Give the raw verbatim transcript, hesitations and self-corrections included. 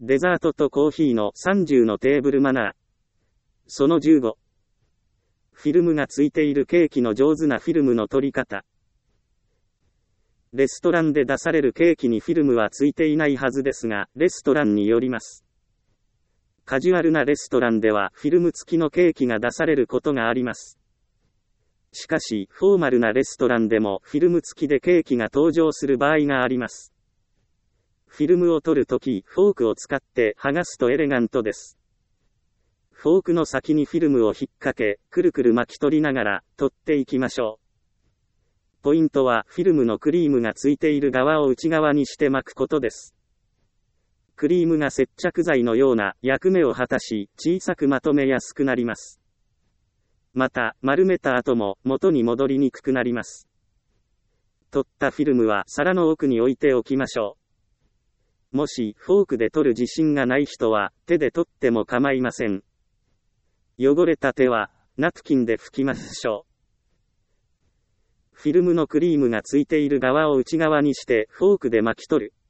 デザートとコーヒーのさんじゅうのテーブルマナー。そのじゅうご。フィルムがついているケーキの上手なフィルムの取り方。レストランで出されるケーキにフィルムはついていないはずですが、レストランによります。カジュアルなレストランではフィルム付きのケーキが出されることがあります。しかし、フォーマルなレストランでもフィルム付きでケーキが登場する場合があります。フィルムを取るとき、フォークを使って剥がすとエレガントです。フォークの先にフィルムを引っ掛け、くるくる巻き取りながら、取っていきましょう。ポイントは、フィルムのクリームがついている側を内側にして巻くことです。クリームが接着剤のような役目を果たし、小さくまとめやすくなります。また、丸めた後も元に戻りにくくなります。取ったフィルムは皿の奥に置いておきましょう。もし、フォークで取る自信がない人は、手で取っても構いません。汚れた手は、ナプキンで拭きましょう。フィルムのクリームがついている側を内側にして、フォークで巻き取る。